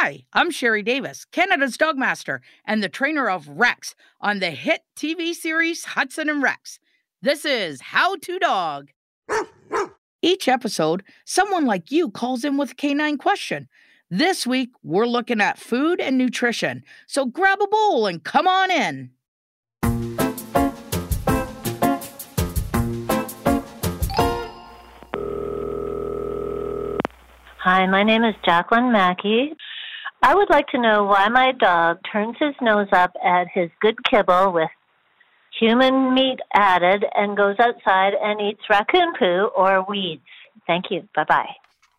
Hi, I'm Sherry Davis, Canada's dog master and the trainer of Rex on the hit TV series Hudson and Rex. This is How to Dog. Each episode, someone like you calls in with a canine question. This week, we're looking at food and nutrition, so grab a bowl and come on in. Hi, my name is Jacqueline Mackey. I would like to know why my dog turns his nose up at his good kibble with human meat added and goes outside and eats raccoon poo or weeds. Thank you. Bye-bye.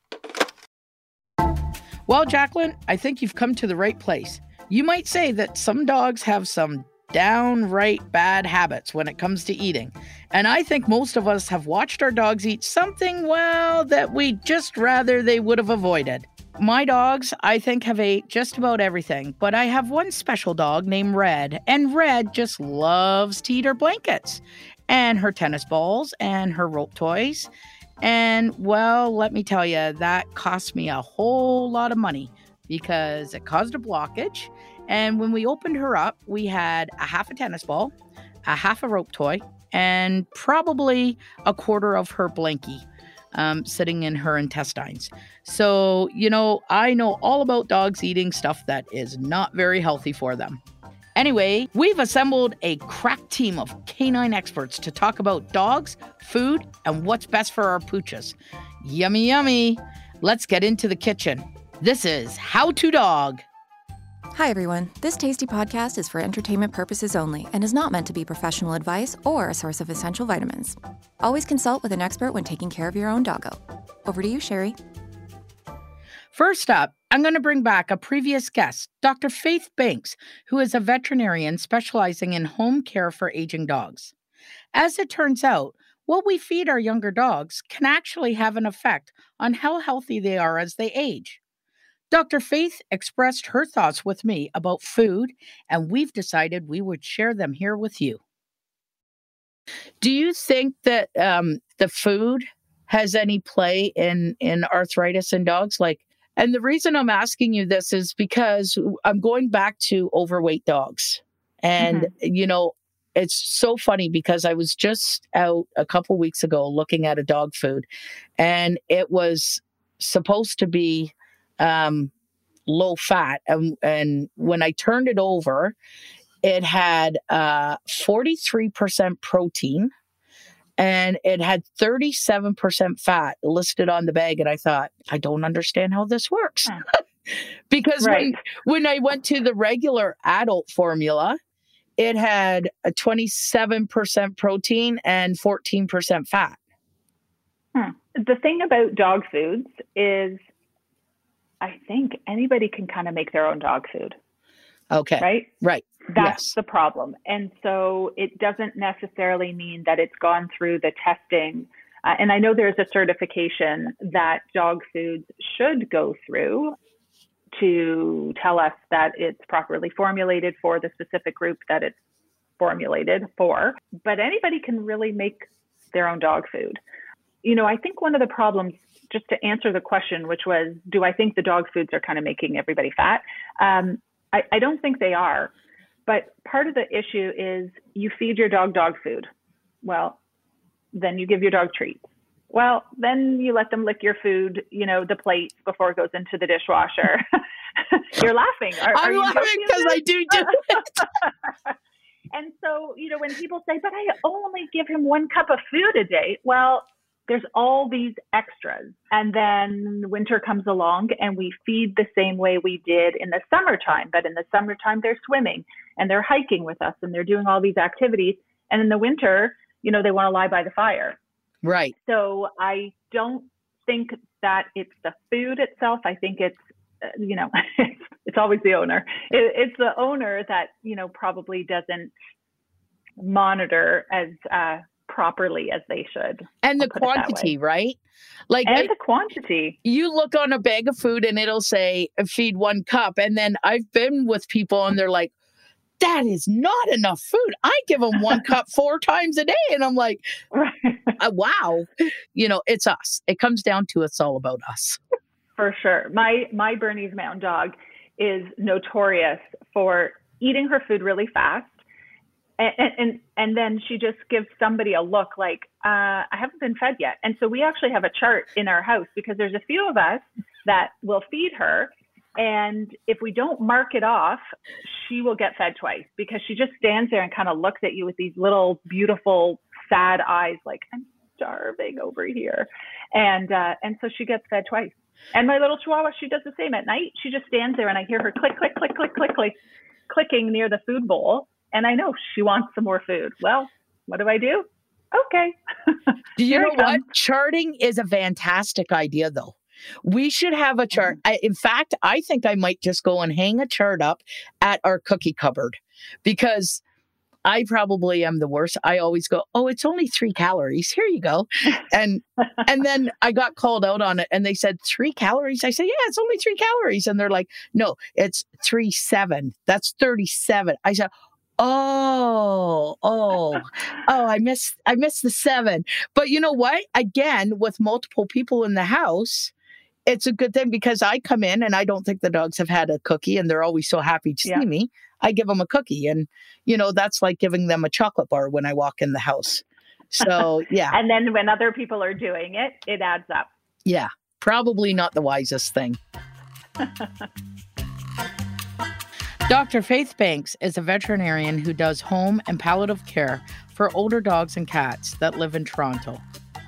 Well, Jacqueline, I think you've come to the right place. You might say that some dogs have some downright bad habits when it comes to eating. And I think most of us have watched our dogs eat something, well, that we'd just rather they would have avoided. My dogs, I think, have ate just about everything, but I have one special dog named Red, and Red just loves to eat her blankets and her tennis balls and her rope toys. And, well, let me tell you, that cost me a whole lot of money because it caused a blockage. And when we opened her up, we had a half a tennis ball, a half a rope toy, and probably a quarter of her blankie sitting in her intestines. So, I know all about dogs eating stuff that is not very healthy for them. Anyway, we've assembled a crack team of canine experts to talk about dogs, food, and what's best for our pooches. Yummy, yummy. Let's get into the kitchen. This is How to Dog. Hi, everyone. This tasty podcast is for entertainment purposes only and is not meant to be professional advice or a source of essential vitamins. Always consult with an expert when taking care of your own doggo. Over to you, Sherry. First up, I'm going to bring back a previous guest, Dr. Faith Banks, who is a veterinarian specializing in home care for aging dogs. As it turns out, what we feed our younger dogs can actually have an effect on how healthy they are as they age. Dr. Faith expressed her thoughts with me about food, and we've decided we would share them here with you. Do you think that the food has any play in arthritis in dogs? And the reason I'm asking you this is because I'm going back to overweight dogs. And, it's so funny because I was just out a couple weeks ago looking at a dog food, and it was supposed to be low fat. And when I turned it over, it had 43% protein and it had 37% fat listed on the bag. And I thought, I don't understand how this works. Because when I went to the regular adult formula, it had a 27% protein and 14% fat. The thing about dog foods is I think anybody can kind of make their own dog food. Okay. Right. That's the problem. And so it doesn't necessarily mean that it's gone through the testing. And I know there's a certification that dog foods should go through to tell us that it's properly formulated for the specific group that it's formulated for. But anybody can really make their own dog food. I think one of the problems, just to answer the question, which was, do I think the dog foods are kind of making everybody fat? I don't think they are. But part of the issue is you feed your dog food. Well, then you give your dog treats. Well, then you let them lick your food, the plate before it goes into the dishwasher. You're laughing. I'm laughing because I do it. And so, when people say, but I only give him 1 cup of food a day. Well, there's all these extras. And then winter comes along and we feed the same way we did in the summertime. But in the summertime, they're swimming and they're hiking with us and they're doing all these activities. And in the winter, they want to lie by the fire. Right. So I don't think that it's the food itself. I think it's, it's always the owner. It's the owner that, probably doesn't monitor as properly as they should. And the quantity, right? The quantity. You look on a bag of food and it'll say feed 1 cup. And then I've been with people and they're like, that is not enough food. I give them 1 cup 4 times a day. And I'm like, wow, it's us. It comes down to it's all about us. For sure. My Bernese Mountain Dog is notorious for eating her food really fast. And then she just gives somebody a look like, I haven't been fed yet. And so we actually have a chart in our house because there's a few of us that will feed her. And if we don't mark it off, she will get fed twice because she just stands there and kind of looks at you with these little beautiful, sad eyes, like, I'm starving over here. And so she gets fed twice. And my little Chihuahua, she does the same at night. She just stands there and I hear her click, click, click, click, click, click, clicking near the food bowl. And I know she wants some more food. Well, what do I do? Okay. Do you know what? Charting is a fantastic idea, though. We should have a chart. In fact, I think I might just go and hang a chart up at our cookie cupboard because I probably am the worst. I always go, oh, it's only 3 calories. Here you go. And then I got called out on it and they said 3 calories. I said, yeah, it's only 3 calories. And they're like, no, it's 3.7. That's 37. I said, I missed the 7. But you know what? Again, with multiple people in the house, it's a good thing because I come in and I don't think the dogs have had a cookie and they're always so happy to see me. I give them a cookie and, that's like giving them a chocolate bar when I walk in the house. So, yeah. And then when other people are doing it, it adds up. Yeah. Probably not the wisest thing. Dr. Faith Banks is a veterinarian who does home and palliative care for older dogs and cats that live in Toronto.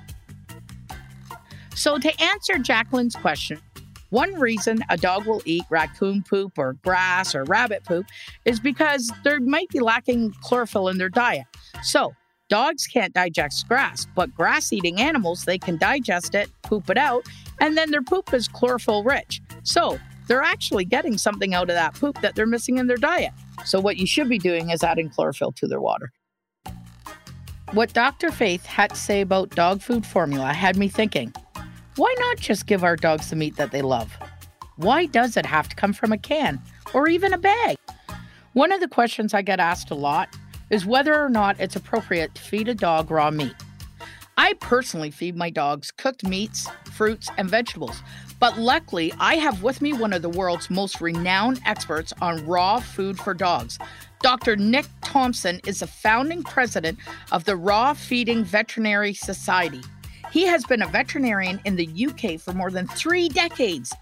So to answer Jacqueline's question, one reason a dog will eat raccoon poop or grass or rabbit poop is because there might be lacking chlorophyll in their diet. So dogs can't digest grass, but grass-eating animals, they can digest it, poop it out, and then their poop is chlorophyll rich. So they're actually getting something out of that poop that they're missing in their diet. So what you should be doing is adding chlorophyll to their water. What Dr. Faith had to say about dog food formula had me thinking, why not just give our dogs the meat that they love? Why does it have to come from a can or even a bag? One of the questions I get asked a lot is whether or not it's appropriate to feed a dog raw meat. I personally feed my dogs cooked meats, fruits, and vegetables. But luckily, I have with me one of the world's most renowned experts on raw food for dogs. Dr. Nick Thompson is the founding president of the Raw Feeding Veterinary Society. He has been a veterinarian in the UK for more than 3 decades.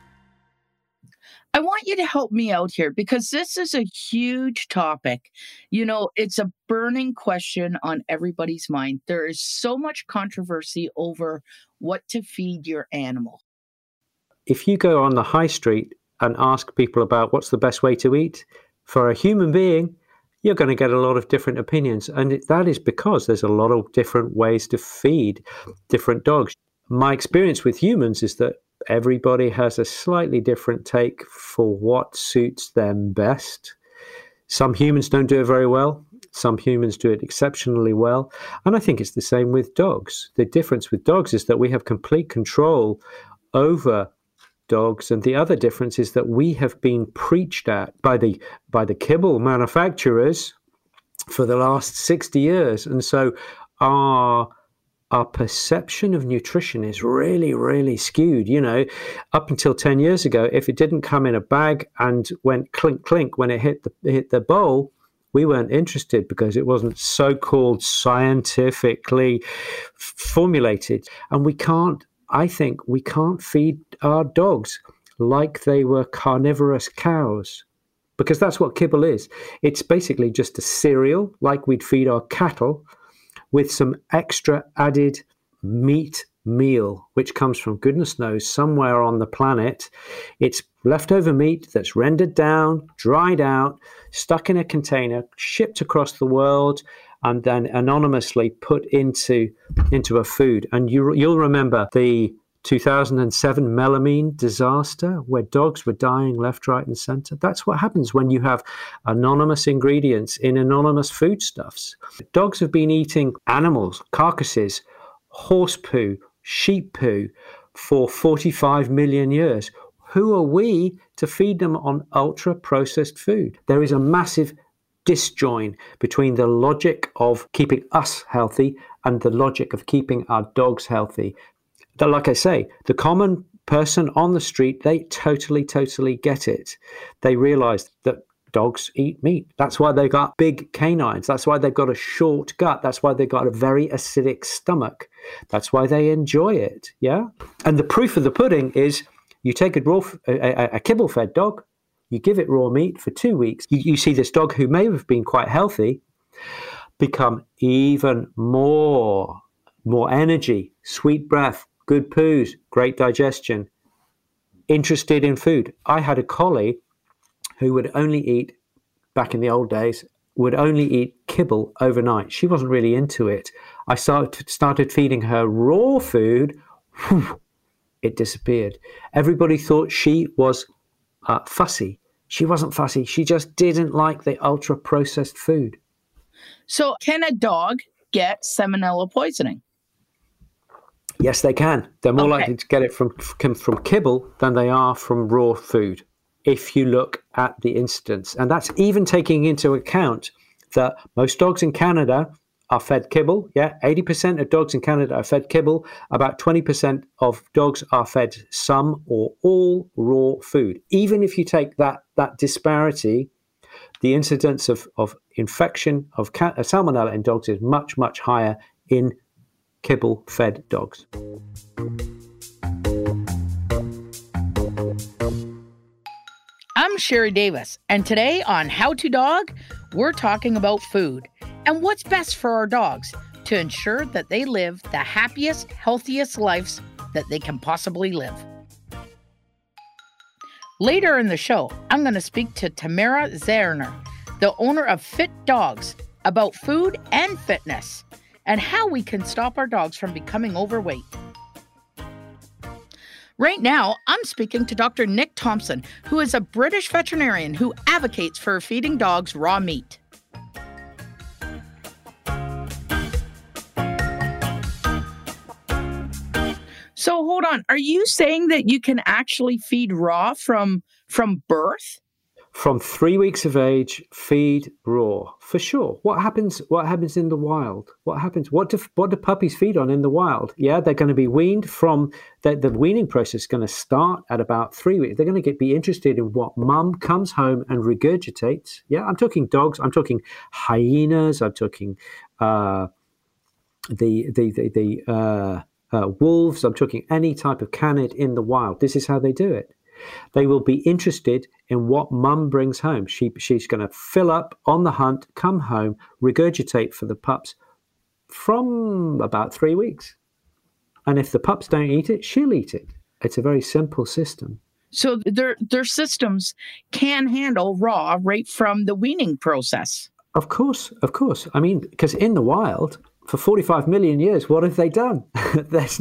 I want you to help me out here because this is a huge topic. It's a burning question on everybody's mind. There is so much controversy over what to feed your animal. If you go on the high street and ask people about what's the best way to eat, for a human being, you're going to get a lot of different opinions. And that is because there's a lot of different ways to feed different dogs. My experience with humans is that everybody has a slightly different take for what suits them best. Some humans don't do it very well. Some humans do it exceptionally well. And I think it's the same with dogs. The difference with dogs is that we have complete control over dogs, and the other difference is that we have been preached at by the kibble manufacturers for the last 60 years, and so our perception of nutrition is really, really skewed. Up until 10 years ago, if it didn't come in a bag and went clink clink when it hit the bowl, we weren't interested because it wasn't so-called scientifically formulated, and I think we can't feed our dogs like they were carnivorous cows, because that's what kibble is. It's basically just a cereal like we'd feed our cattle with some extra added meat meal, which comes from goodness knows somewhere on the planet. It's leftover meat that's rendered down, dried out, stuck in a container, shipped across the world, and then anonymously put into a food. And you'll remember the 2007 melamine disaster where dogs were dying left, right, and center. That's what happens when you have anonymous ingredients in anonymous foodstuffs. Dogs have been eating animals, carcasses, horse poo, sheep poo for 45 million years. Who are we to feed them on ultra-processed food? There is a massive disjoin between the logic of keeping us healthy and the logic of keeping our dogs healthy. Like I say, the common person on the street, they totally get it. They realize that dogs eat meat. That's why they got big canines. That's why they've got a short gut. That's why they've got a very acidic stomach. That's why they enjoy it. Yeah. And the proof of the pudding is you take a kibble-fed dog, you give it raw meat for 2 weeks. You see this dog who may have been quite healthy become even more energy, sweet breath, good poos, great digestion, interested in food. I had a collie who would only eat, back in the old days, would only eat kibble overnight. She wasn't really into it. I started feeding her raw food. Whew, it disappeared. Everybody thought she was fussy. She wasn't fussy. She just didn't like the ultra-processed food. So can a dog get salmonella poisoning? Yes, they can. They're more likely to get it from kibble than they are from raw food, if you look at the incidence. And that's even taking into account that most dogs in Canada are fed kibble. Yeah, 80% of dogs in Canada are fed kibble. About 20% of dogs are fed some or all raw food. Even if you take that disparity, the incidence of infection of salmonella in dogs is much, much higher in kibble-fed dogs. I'm Sherry Davis, and today on How to Dog, we're talking about food and what's best for our dogs to ensure that they live the happiest, healthiest lives that they can possibly live. Later in the show, I'm going to speak to Tamara Zerner, the owner of Fit Dogs, about food and fitness and how we can stop our dogs from becoming overweight. Right now, I'm speaking to Dr. Nick Thompson, who is a British veterinarian who advocates for feeding dogs raw meat. So hold on, are you saying that you can actually feed raw from birth? From 3 weeks of age, feed raw for sure. What happens in the wild? What happens? What do puppies feed on in the wild? Yeah, they're going to be weaned from the weaning process is going to start at about 3 weeks. They're going to be interested in what mum comes home and regurgitates. Yeah, I'm talking dogs. I'm talking hyenas. I'm talking wolves. I'm talking any type of canid in the wild. This is how they do it. They will be interested in what mum brings home. She's going to fill up on the hunt, come home, regurgitate for the pups from about 3 weeks. And if the pups don't eat it, she'll eat it. It's a very simple system. So their systems can handle raw right from the weaning process. Of course. I mean, because in the wild, for 45 million years, what have they done? There's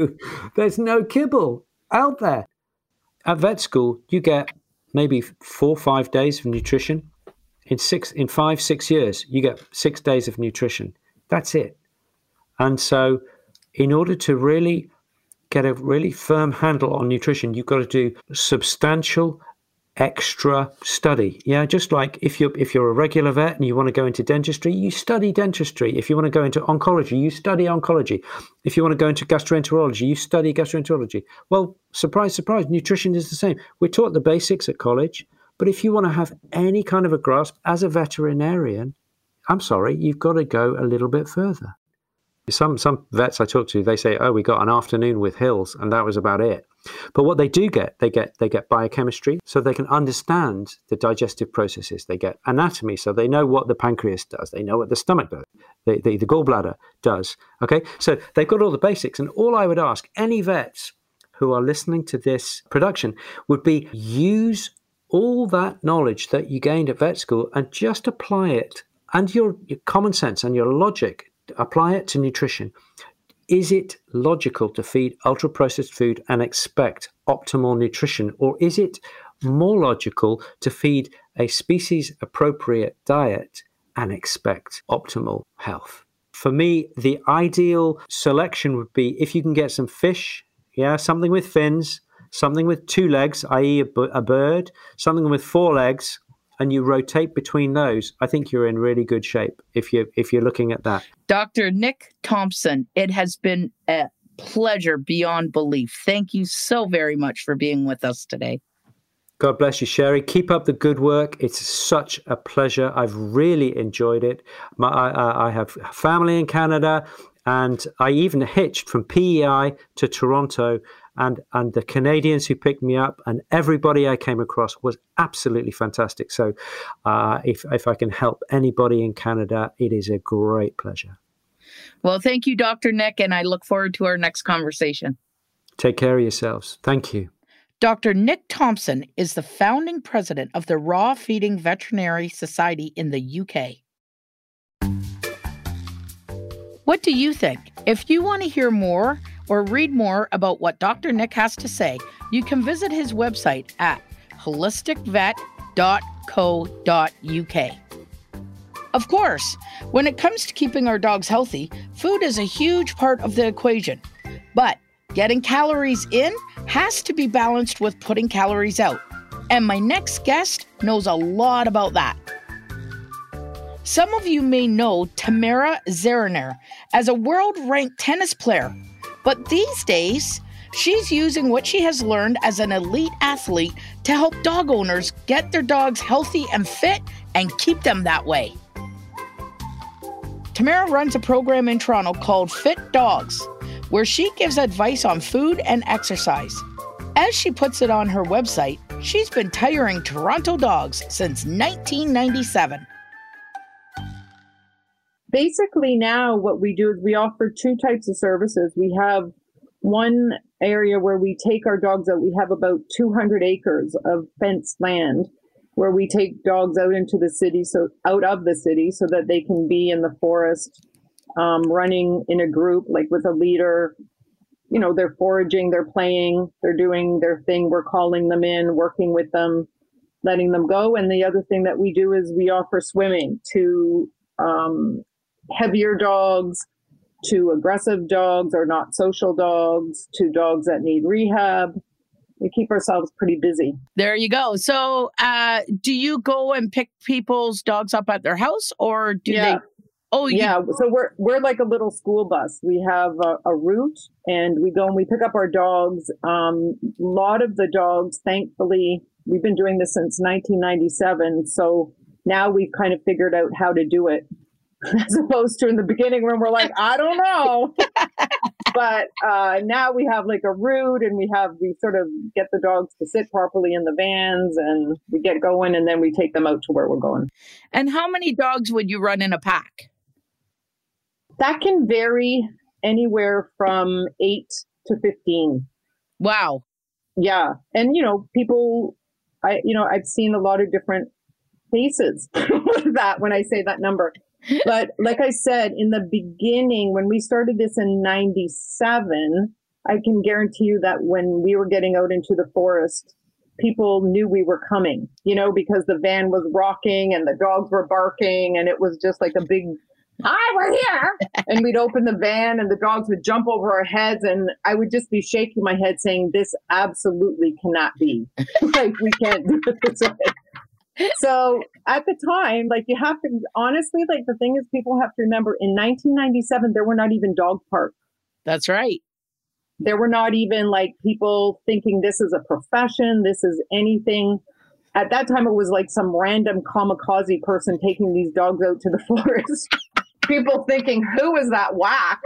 no kibble out there. At vet school, you get maybe 4 or 5 days of nutrition. In 5, 6 years, you get 6 days of nutrition. That's it. And so in order to really get a really firm handle on nutrition, you've got to do substantial extra study. Yeah, just like if you're a regular vet and you want to go into dentistry, you study dentistry. If you want to go into oncology, you study oncology. If you want to go into gastroenterology, you study gastroenterology. Well, surprise, surprise, nutrition is the same. We're taught the basics at college, but if you want to have any kind of a grasp as a veterinarian, I'm sorry, you've got to go a little bit further. Some vets I talk to, they say, oh, we got an afternoon with Hills, and that was about it. But what they do get, they get biochemistry, so they can understand the digestive processes. They get anatomy, so they know what the pancreas does. They know what the stomach does, the gallbladder does. Okay, so they've got all the basics. And all I would ask any vets who are listening to this production would be use all that knowledge that you gained at vet school and just apply it, and your common sense and your logic, apply it to nutrition. Is it logical to feed ultra-processed food and expect optimal nutrition? Or is it more logical to feed a species-appropriate diet and expect optimal health? For me, the ideal selection would be if you can get some fish, something with fins, something with 2 legs, i.e. a bird, something with 4 legs, and you rotate between those, I think you're in really good shape if you're looking at that. Dr. Nick Thompson, it has been a pleasure beyond belief. Thank you so very much for being with us today. God bless you, Sherry. Keep up the good work. It's such a pleasure. I've really enjoyed it. I have family in Canada, and I even hitched from PEI to Toronto, and the Canadians who picked me up and everybody I came across was absolutely fantastic. So if I can help anybody in Canada, it is a great pleasure. Well, thank you, Dr. Nick, and I look forward to our next conversation. Take care of yourselves. Thank you. Dr. Nick Thompson is the founding president of the Raw Feeding Veterinary Society in the UK. What do you think? If you want to hear more or read more about what Dr. Nick has to say, you can visit his website at holisticvet.co.uk. Of course, when it comes to keeping our dogs healthy, food is a huge part of the equation. But getting calories in has to be balanced with putting calories out. And my next guest knows a lot about that. Some of you may know Tamara Zeriner as a world-ranked tennis player, but these days, she's using what she has learned as an elite athlete to help dog owners get their dogs healthy and fit and keep them that way. Tamara runs a program in Toronto called Fit Dogs, where she gives advice on food and exercise. As she puts it on her website, she's been tiring Toronto dogs since 1997. Basically now what we do is we offer two types of services. We have one area where we take our dogs out. We have about 200 acres of fenced land where we take dogs out into the city, so out of the city, so that they can be in the forest, running in a group, like with a leader. You know, they're foraging, they're playing, they're doing their thing. We're calling them in, working with them, letting them go. And the other thing that we do is we offer swimming to heavier dogs, to aggressive dogs or not social dogs, to dogs that need rehab. We keep ourselves pretty busy. There you go. So do you go and pick people's dogs up at their house, or do they? Oh, yeah. So we're like a little school bus. We have a route, and we go and we pick up our dogs. A lot of the dogs, thankfully, we've been doing this since 1997. So now we've kind of figured out how to do it, as opposed to in the beginning when we're like, I don't know. But now we have like a route, and we sort of get the dogs to sit properly in the vans, and we get going, and then we take them out to where we're going. And how many dogs would you run in a pack? That can vary anywhere from 8 to 15. Wow. Yeah. And, I've seen a lot of different faces with that when I say that number. But like I said, in the beginning, when we started this in 97, I can guarantee you that when we were getting out into the forest, people knew we were coming, because the van was rocking and the dogs were barking, and it was just like a big, hi, we're here. And we'd open the van and the dogs would jump over our heads, and I would just be shaking my head saying, this absolutely cannot be. Like, we can't do it this way. So at the time, like, you have to, honestly, like, the thing is, people have to remember, in 1997, there were not even dog parks. That's right. There were not even like people thinking this is a profession, this is anything. At that time, it was like some random kamikaze person taking these dogs out to the forest. People thinking, who is that whack?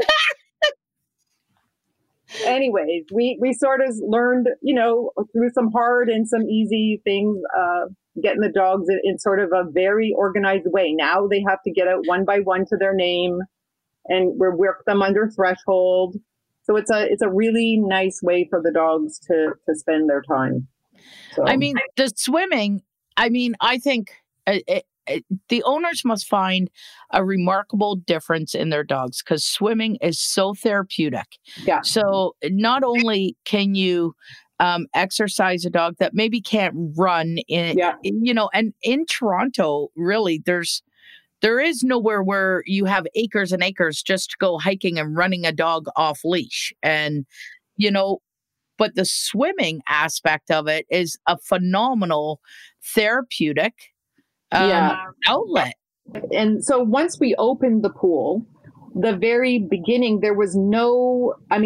Anyways, we sort of learned, through some hard and some easy things, getting the dogs in sort of a very organized way. Now they have to get out one by one to their name, and we work them under threshold. So it's a really nice way for the dogs to spend their time. So. I mean, the swimming, I think the owners must find a remarkable difference in their dogs, because swimming is so therapeutic. Yeah. So not only can you exercise a dog that maybe can't run and in Toronto, really, there is nowhere where you have acres and acres just to go hiking and running a dog off leash. And, but the swimming aspect of it is a phenomenal therapeutic outlet. And so once we opened the pool, the very beginning, there was no,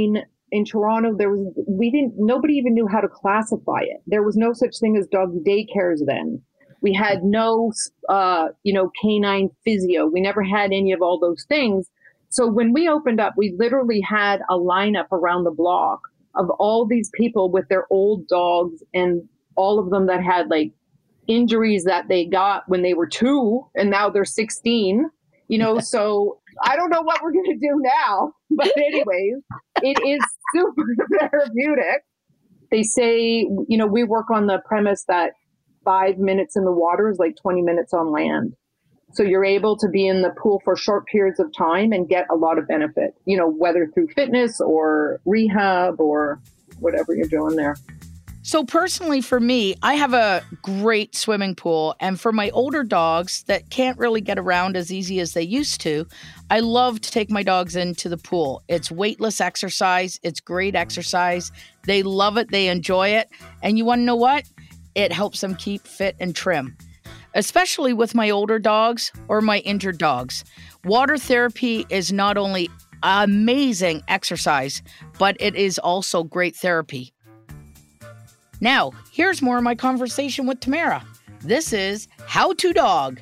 in Toronto, nobody even knew how to classify it. There was no such thing as dog daycares then. We had no, canine physio. We never had any of all those things. So when we opened up, we literally had a lineup around the block of all these people with their old dogs, and all of them that had like injuries that they got when they were 2 and now they're 16, so I don't know what we're going to do now, but anyways, it is super therapeutic. They say, we work on the premise that 5 minutes in the water is like 20 minutes on land. So you're able to be in the pool for short periods of time and get a lot of benefit, whether through fitness or rehab or whatever you're doing there. So personally for me, I have a great swimming pool. And for my older dogs that can't really get around as easy as they used to, I love to take my dogs into the pool. It's weightless exercise. It's great exercise. They love it. They enjoy it. And you want to know what? It helps them keep fit and trim, especially with my older dogs or my injured dogs. Water therapy is not only amazing exercise, but it is also great therapy. Now, here's more of my conversation with Tamara. This is How to Dog.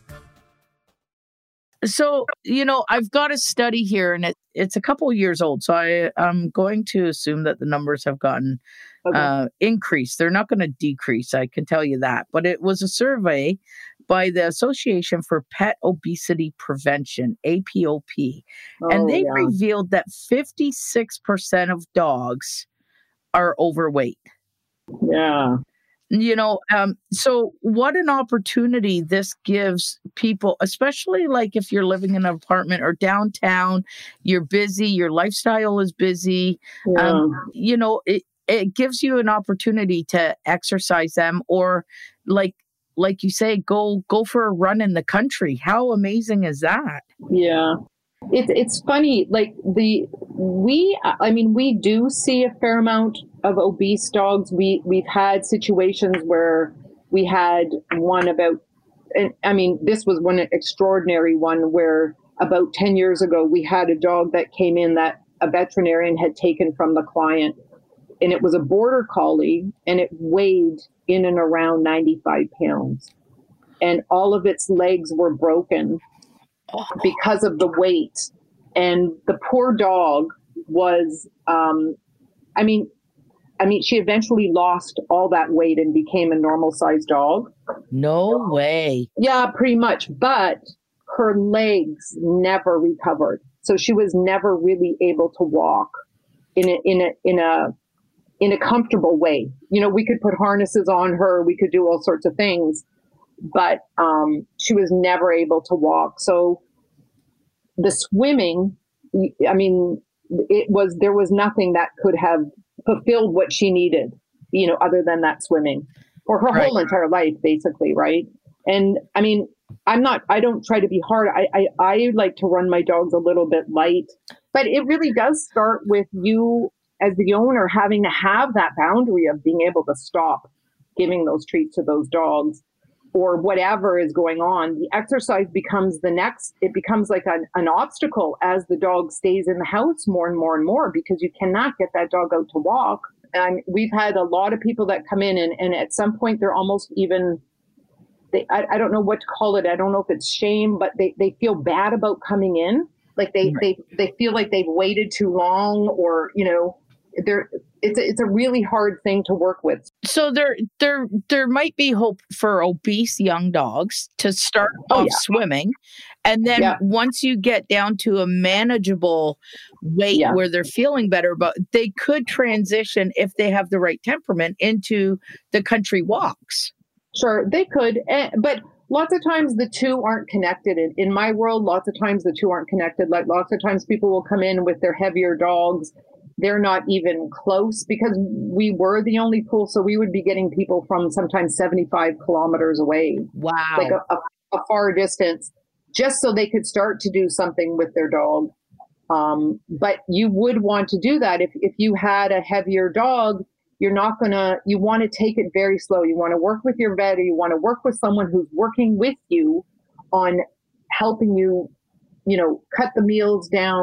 So, I've got a study here, and it's a couple of years old, so I'm going to assume that the numbers have gotten increased. They're not going to decrease, I can tell you that. But it was a survey by the Association for Pet Obesity Prevention, APOP, and they revealed that 56% of dogs are overweight. Yeah. So what an opportunity this gives people, especially like if you're living in an apartment or downtown, you're busy, your lifestyle is busy. Yeah. It gives you an opportunity to exercise them, or like you say, go for a run in the country. How amazing is that? Yeah. It's funny, like we do see a fair amount of obese dogs. We've had situations where we had one this was one extraordinary one where about 10 years ago, we had a dog that came in that a veterinarian had taken from the client, and it was a border collie, and it weighed in and around 95 pounds, and all of its legs were broken because of the weight. And the poor dog was, she eventually lost all that weight and became a normal sized dog. No way. Yeah, pretty much. But her legs never recovered. So she was never really able to walk in a comfortable way. We could put harnesses on her. We could do all sorts of things, but she was never able to walk. So the swimming, there was nothing that could have fulfilled what she needed, other than that swimming for her whole entire life, basically. Right. And I don't try to be hard. I like to run my dogs a little bit light, but it really does start with you as the owner having to have that boundary of being able to stop giving those treats to those dogs, or whatever is going on. The exercise becomes it becomes like an obstacle as the dog stays in the house more and more and more, because you cannot get that dog out to walk. And we've had a lot of people that come in and at some point they're almost even, I don't know what to call it. I don't know if it's shame, but they feel bad about coming in. Like they feel like they've waited too long, or, it's a really hard thing to work with. So there might be hope for obese young dogs to start swimming. And then once you get down to a manageable weight where they're feeling better, but they could transition, if they have the right temperament, into the country walks. Sure, they could. But lots of times the two aren't connected. In my world, lots of times the two aren't connected. Like lots of times people will come in with their heavier dogs. They're not even close, because we were the only pool. So we would be getting people from sometimes 75 kilometers away. Wow. Like a far distance, just so they could start to do something with their dog. But you would want to do that if you had a heavier dog. You want to take it very slow. You want to work with your vet, or you want to work with someone who's working with you on helping you, cut the meals down,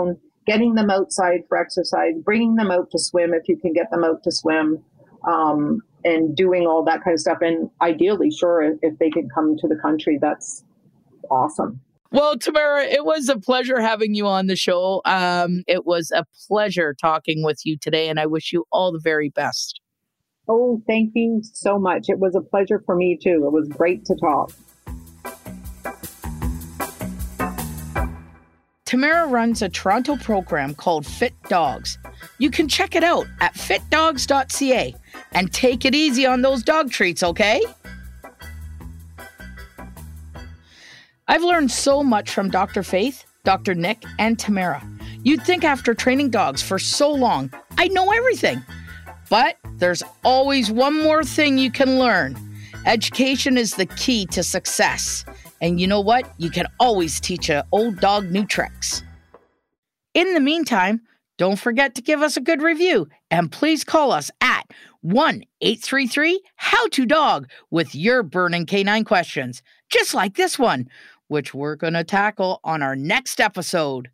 getting them outside for exercise, bringing them out to swim if you can get them out to swim, and doing all that kind of stuff. And ideally, sure, if they can come to the country, that's awesome. Well, Tamara, it was a pleasure having you on the show. It was a pleasure talking with you today, and I wish you all the very best. Oh, thank you so much. It was a pleasure for me, too. It was great to talk. Tamara runs a Toronto program called Fit Dogs. You can check it out at fitdogs.ca and take it easy on those dog treats, okay? I've learned so much from Dr. Faith, Dr. Nick, and Tamara. You'd think after training dogs for so long, I know everything. But there's always one more thing you can learn. Education is the key to success. And you know what? You can always teach an old dog new tricks. In the meantime, don't forget to give us a good review. And please call us at 1-833-HOW-TO-DOG with your burning canine questions, just like this one, which we're going to tackle on our next episode.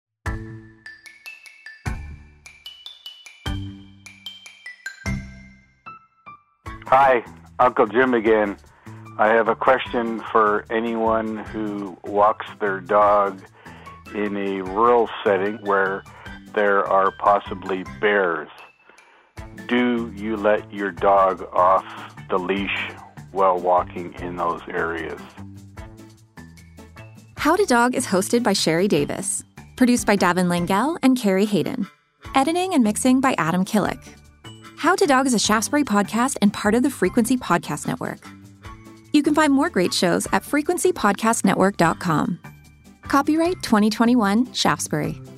Hi, Uncle Jim again. I have a question for anyone who walks their dog in a rural setting where there are possibly bears. Do you let your dog off the leash while walking in those areas? How to Dog is hosted by Sherry Davis. Produced by Davin Langell and Carrie Hayden. Editing and mixing by Adam Killick. How to Dog is a Shaftesbury podcast and part of the Frequency Podcast Network. You can find more great shows at frequencypodcastnetwork.com. Copyright 2021 Shaftesbury.